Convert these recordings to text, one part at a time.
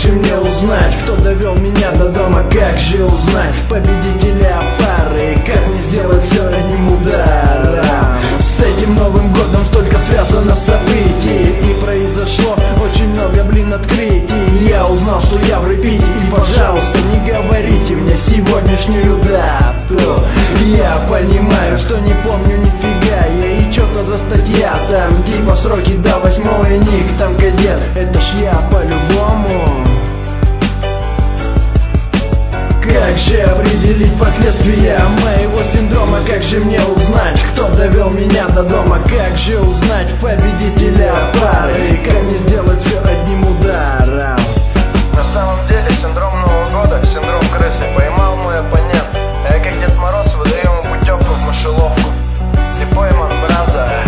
же мне узнать, кто довел меня до дома? Как же узнать победителя пары? Как мне сделать все одним ударом? С этим Новым годом столько связано событий, и произошло очень много, открытий. Я узнал, что я в репите, и, пожалуйста, не говорите мне сегодняшнюю дату. Я понимаю, что не помню нифига я, и что-то за статья там, типа сроки до 8-го, ник там кадет. Это ж я по-любому. Как же определить последствия моего синдрома? Как же мне узнать, кто довел меня до дома? Как же узнать победителя пары? Как мне сделать все одним ударом? На самом деле синдром Нового года, синдром крысы поймал мой оппонент. А я как Дед Мороз выдаю ему путевку в мышеловку. Ты пойман, браза.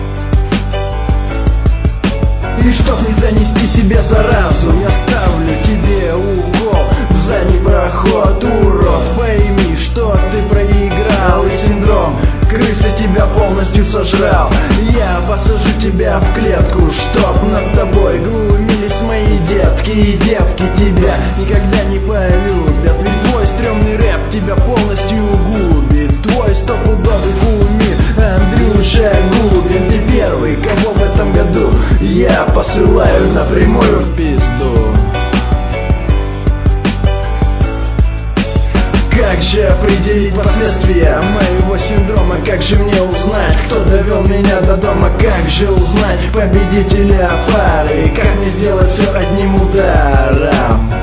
И чтоб не занести себе заразу, я ставлю тебе укол в задний проход, урод. Пойми, что ты проиграл, и синдром крысы тебя полностью сожрал. Я посажу тебя в клетку, чтоб над тобой глумились мои детки и девки. Тебя никогда не полюбят, ведь твой стрёмный рэп тебя полностью губит. Твой стопудовый кумир Андрюша Губин. Ты первый, кого в этом году я посылаю напрямую в пизду. Как же определить последствия моего синдрома? Как же мне узнать, кто довел меня до дома? Как же узнать победителя пары? Как мне сделать все одним ударом?